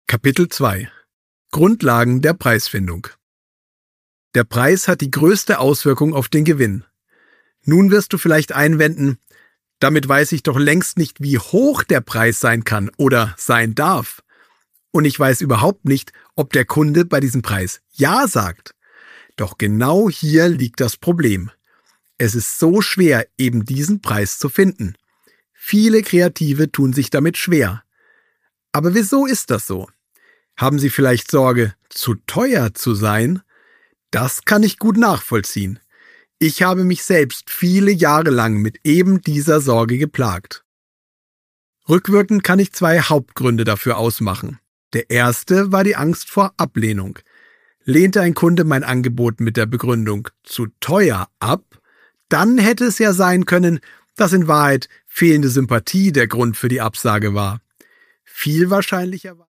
Kapitel 2 Grundlagen der Preisfindung. Der Preis hat die größte Auswirkung auf den Gewinn. Nun wirst du vielleicht einwenden, damit weiß ich doch längst nicht, wie hoch der Preis sein kann oder sein darf. Und ich weiß überhaupt nicht, ob der Kunde bei diesem Preis Ja sagt. Doch genau hier liegt das Problem. Es ist so schwer, eben diesen Preis zu finden. Viele Kreative tun sich damit schwer. Aber wieso ist das so? Haben Sie vielleicht Sorge, zu teuer zu sein? Das kann ich gut nachvollziehen. Ich habe mich selbst viele Jahre lang mit eben dieser Sorge geplagt. Rückwirkend kann ich 2 Hauptgründe dafür ausmachen. Der erste war die Angst vor Ablehnung. Lehnte ein Kunde mein Angebot mit der Begründung zu teuer ab, dann hätte es ja sein können, dass in Wahrheit fehlende Sympathie der Grund für die Absage war. Viel wahrscheinlicher war